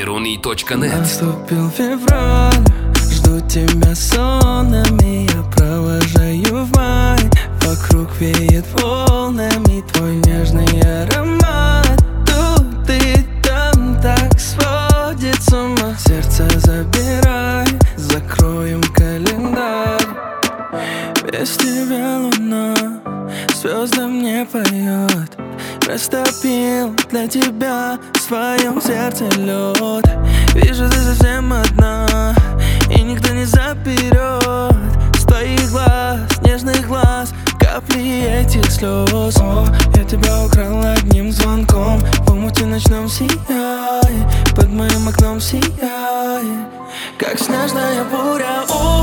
Перуны.нет. Наступил февраль, жду тебя сонами, я провожаю в май. Вокруг веет волнами твой нежный аромат. Тут и там так сводит с ума. Сердце забирай, закроем календарь. Без тебя луна звездам не поет. Растопил для тебя в своем сердце лед. Вижу, ты совсем одна, и никто не заберет с твоих глаз, нежных глаз, капли этих слез. О, я тебя украл одним звонком, в омуте ночном сияй, под моим окном сияй, как снежная буря.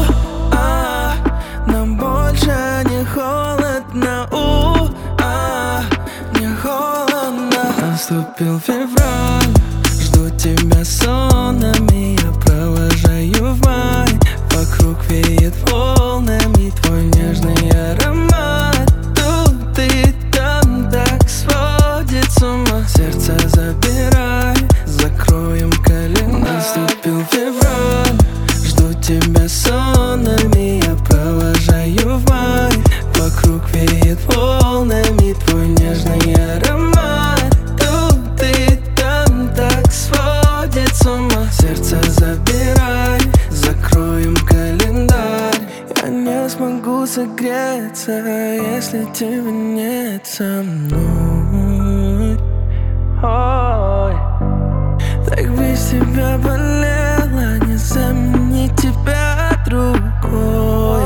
Нам больше не холодно. Не холодно. Наступил февраль, жду тебя сонами, я провожаю в май. Вокруг веет волнами твой нежный аромат. Тут и там так сводит с ума. Сердце забирай, закроем календарь. Наступил февраль, жду тебя сонами, я провожаю в май. Вокруг веет волнами твой нежный аромат. Тут и там так сводит с ума. Сердце забирай, закроем календарь. Я не смогу согреться, если тебя нет со мной. Ой, так без тебя болело, не заменить тебя другой.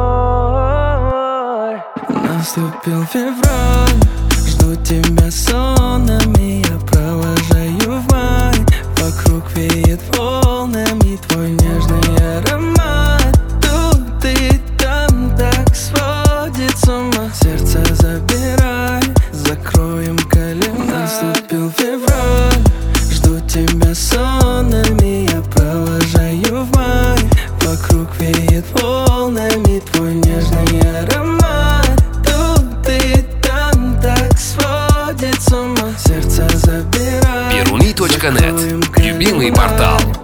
Наступил февраль, жду тебя сонами, я провожаю в май. Вокруг веет волнами твой нежный аромат. Тут и там так сводит с ума. Сердце забирай, закроем календарь. Наступил февраль, жду тебя сонами, я провожаю в май. Вокруг веет волнами твой нежный аромат. Перуны.нет. Любимый портал.